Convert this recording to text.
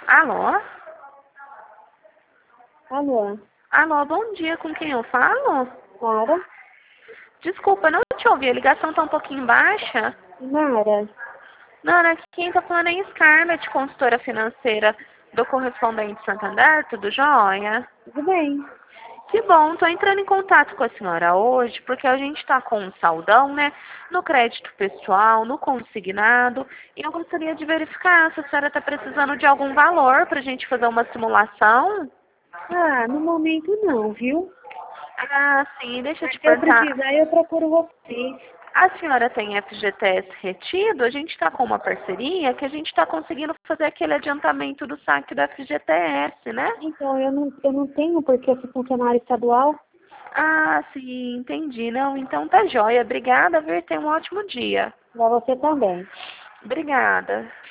Alô? Alô? Alô, bom dia, com quem eu falo? Clara? Desculpa, não te ouvi, a ligação tá um pouquinho baixa. Mara? Nana, quem tá falando é Scarlett, consultora financeira do Correspondente Santander, tudo jóia? Tudo bem? Que bom, tô entrando em contato com a senhora hoje, porque a gente tá com um saldão, né, no crédito pessoal, no consignado, e eu gostaria de verificar se a senhora tá precisando de algum valor pra gente fazer uma simulação. Ah, no momento não, viu? Ah, sim, deixa eu Mas te se eu perguntar. precisar, eu procuro vocês. A senhora tem FGTS retido? A gente está com uma parceria que a gente está conseguindo fazer aquele adiantamento do saque do FGTS, né? Então, eu não tenho porque eu sou funcionário estadual. Ah, sim, entendi. Não, então tá jóia. Obrigada, viu? Tenha um ótimo dia. Pra você também. Obrigada.